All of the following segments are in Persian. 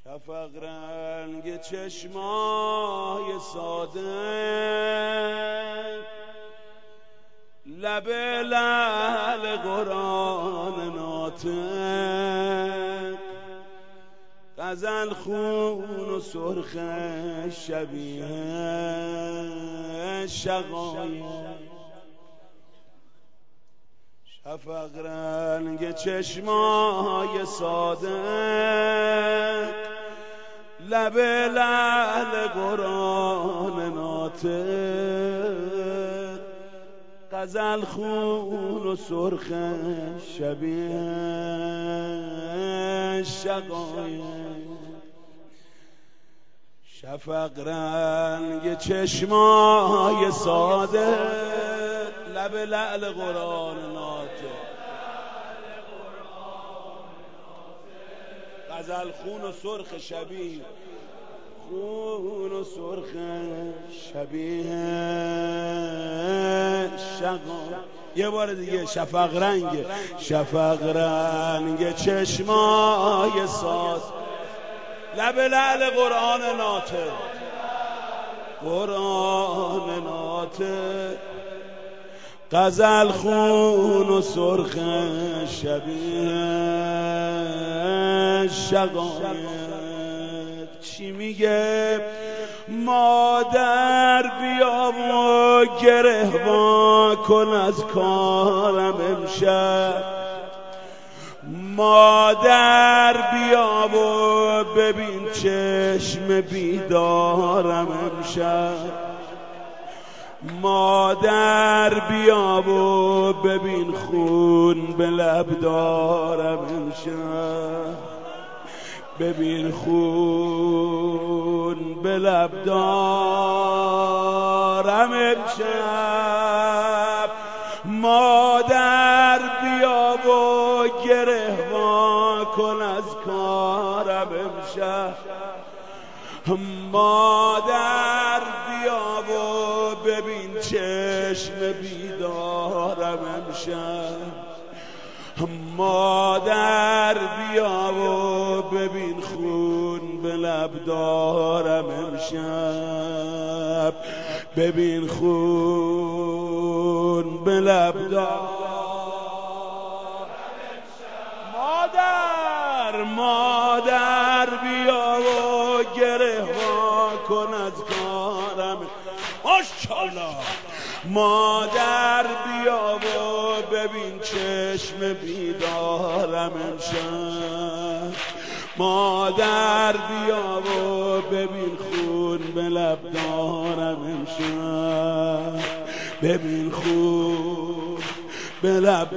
شفق رنگ چشمای ساده، لب لعل قرآن ناطق، غزل خون و سرخ شبیه شقایق. شفق رنگ چشمای ساده، لب لعل قرآن ناطق، غزل خون و سرخ شبیه شقایق. شفق رنگ چشمای ساده، لب لعل قرآن ناطق، غزل خون و سرخ شبیه، خون و سرخ شبیه شقایق. یه بار دیگه. شفق رنگ چشمای ساز، لب لعل قرآن ناطق، قرآن ناطق، غزل خون و سرخ شبیه شقایق. چی میگه؟ مادر بیا و گره وا کن از کارم امشب، مادر بیا و ببین چشم بیدارم امشب، مادر بیا و ببین خون به لب دارم امشب، ببین خون به لب دارم امشب، مادر بیا و گره وا کن از کارم امشب، مادر بیا و ببین چشم بیدارم امشب، مادر بیا و ببین خون به لب دارم امشب، ببین خون به لب دارم امشب. مادر بیا و گره وا کن از کارم، ماشاءالله. مادر بیا و ببین چشم بیدارم امشب، مادر بیا و ببین خون به لب دارم امشب، ببین خون به لب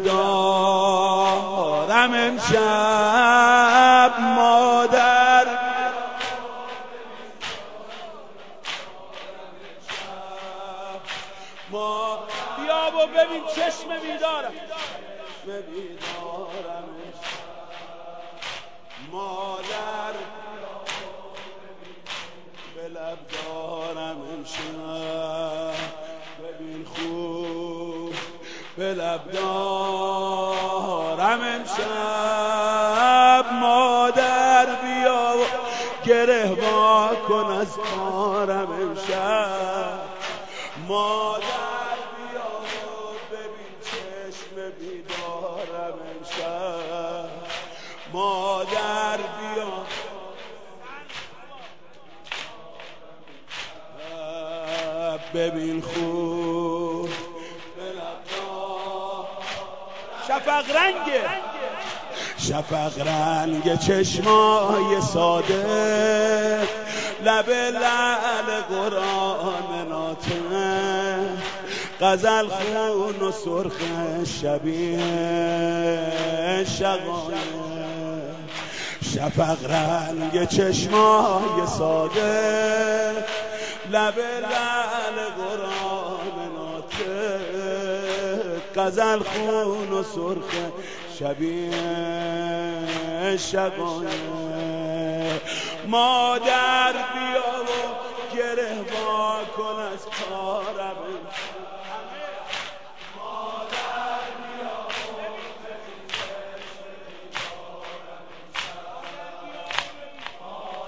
دارم امشب، مادر بیا و ببین چشم بیدارم، مادر به لب دارم امشب، ببین خوب به لب دارم امشب، مادر بیا و گره وا کن از کارم امشب، مادر بیا و ببین چشم بیدارم امشب، مادر بیا ببین خوب به لب شفق رنگ چشمای ساده، لب لعل قرآن ناطق، غزل خون و سرخ شبیه شقایق. شفق رنگ چشمای ساده، لب لعل قرآن ناطق، غزل خون و سرخ شبیه شقایق. مادر بیا و گره وا کن از کارم، مادر بیا و ببین چشم بیدارم امشب،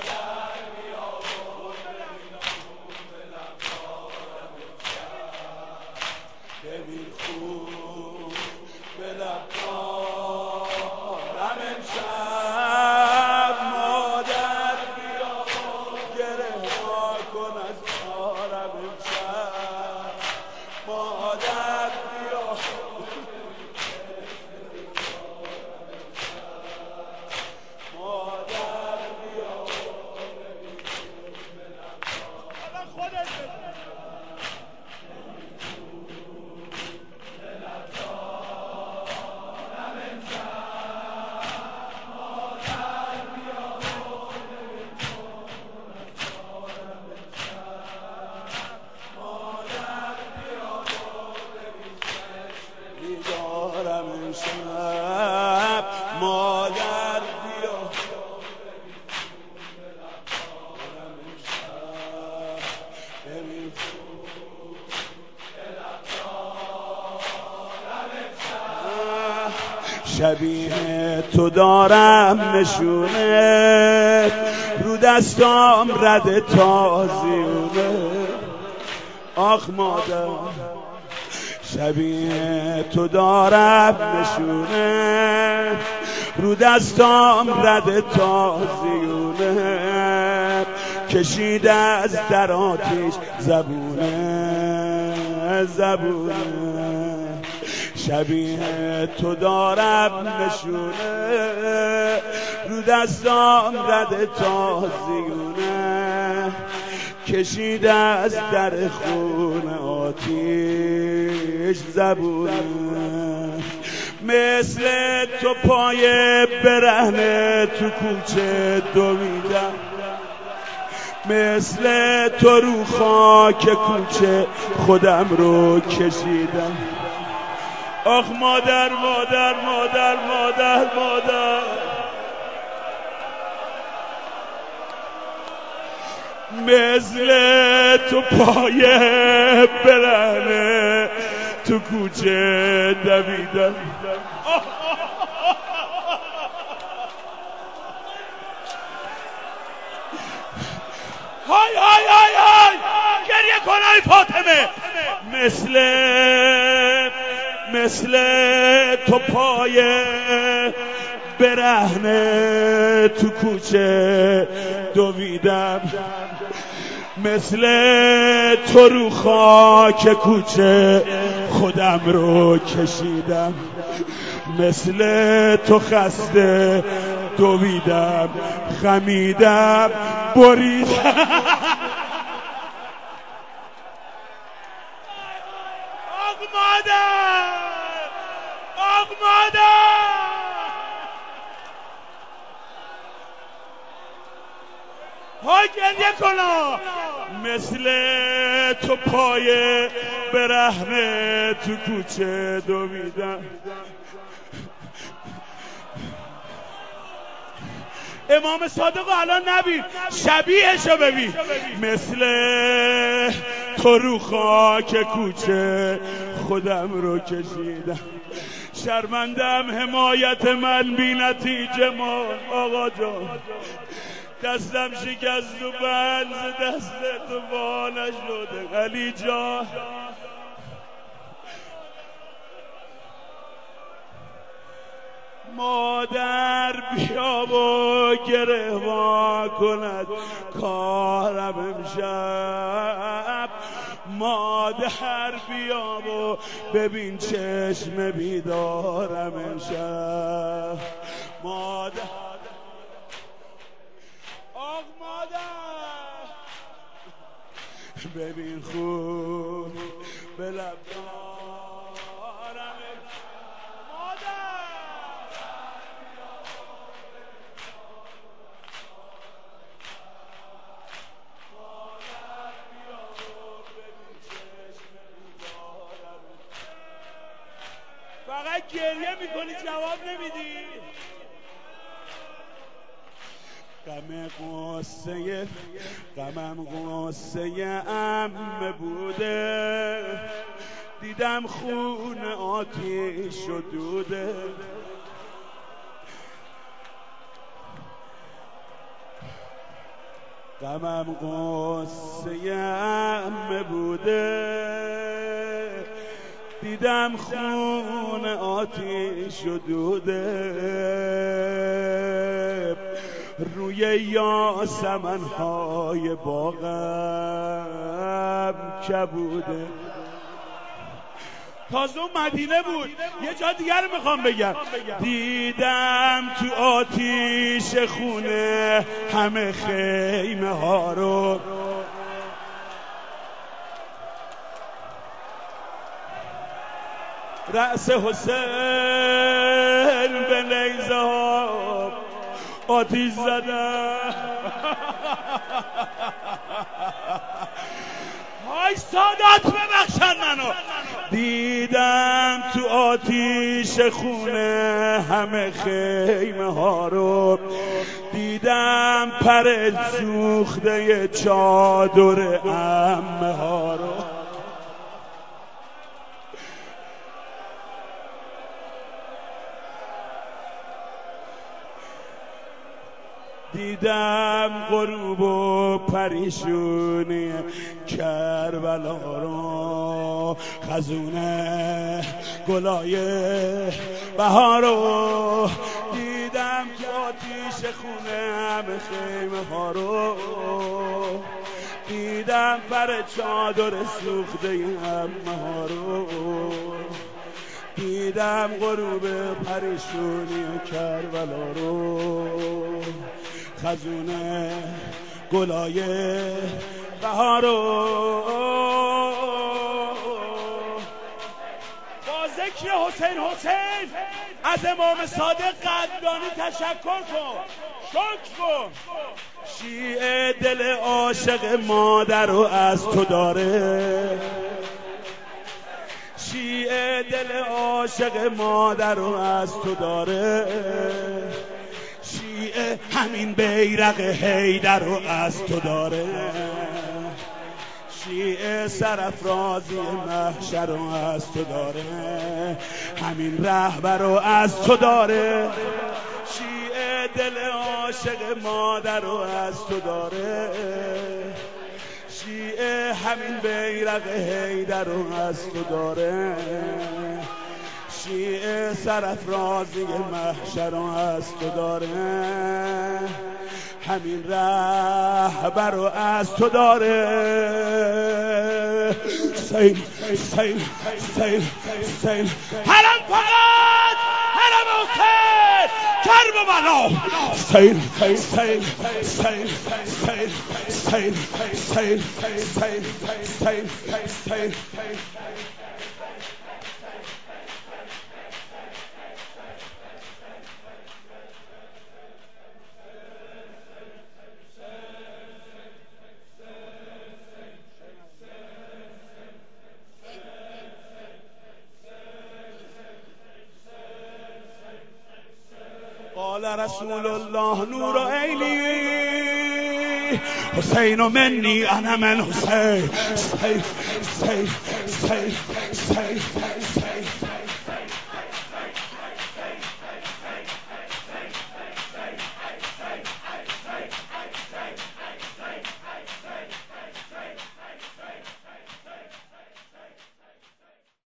شبیه تو دارم نشونه، رو دستام رد تازیونه. آخ مادر شبیه تو دارم نشونه، رو دستام رد تازیونه. کشیده از در آتیش زبونه زبونه. شبیه تو دارم نشونه، رو دستام رد تازیونه. کشیده از در خون آتیش زبونه. مثل تو پای برهنه تو کوچه دویدم، مثل تو رو خاک کوچه خودم رو کشیدم. آخ مادر مادر مادر مادر مادر، مثل تو پای برهنه تو کوچه دویدم. های های های های گریه کن ای فاطمه. مثل تو پای برهنه تو کوچه دویدم، مثل تو رو خاک کوچه خودم رو کشیدم. مثل تو خسته دویدم، خمیدم بریدم. آق مادر آق مادر، های گریه کنا. مثل تو پای برهنه تو کوچه دویدم. امام صادق الان نبین، شبیهشو ببین. مثل تو رو خاک کوچه خودم رو کشیدم. شرمندم حمایت من بی نتیجه ما آقا جان. دستم شکست و بند دست تو وا نشده علی جان. مادر بیا و گره وا کند کارم امشب. مادر بیا و ببین چشم بیدارم امشب. مادر آق مادر ببین خوب به لب دارم. فقط گریه میکنی جواب نمیدی. غمم غصه عمه بوده، دیدم خون آتیش و دوده. غمم غصه عمه بوده، دیدم خون آتیش و دوده. روی یاسمن‌های باغم کبوده. تازه اون مدینه بود. یه جا دیگر رو میخوام بگم. دیدم تو آتیش خونه همه خیمه ها رو. رأس حسین به نیزه ها آتیش زدم. های سادات ببخشن منو. دیدم تو آتیش خونه همه خیمه ها رو. دیدم پر سوخته چادر عمه ها رو. دیدم غروب و پریشونی کربلا رو، خزونه گلای بهار رو دیدم که آتیش خونه همه خیمه ها رو دیدم، پر چادر سوخته همه ها رو دیدم، غروب پریشونی کربلا رو، خزونه گلای بهار رو. با ذکر حسین از امام صادق قدردانی تشکر کن، شکر کن. شیعه دل عاشق مادر رو از تو داره، شیعه دل عاشق مادر رو از تو داره، شیعه همین بیرق حیدر رو از تو داره، شیعه سرافرازی محشر رو از تو داره، همین رهبر رو از تو داره، شیعه دل عاشق مادر رو از تو داره، شیعه همین بیرق حیدر رو از تو داره، شیعه سرافرازی محشر رو از تو داره، همین رهبر رو از تو داره. سیل سیل سیل سیل حرم فقط حرم حسین کربلا، سیل سیل سیل سیل سیل سیل سیل سیل سیل. قال رسول الله نور عینی حسین منی انا من حسین. سیل سیل سیل سیل سیل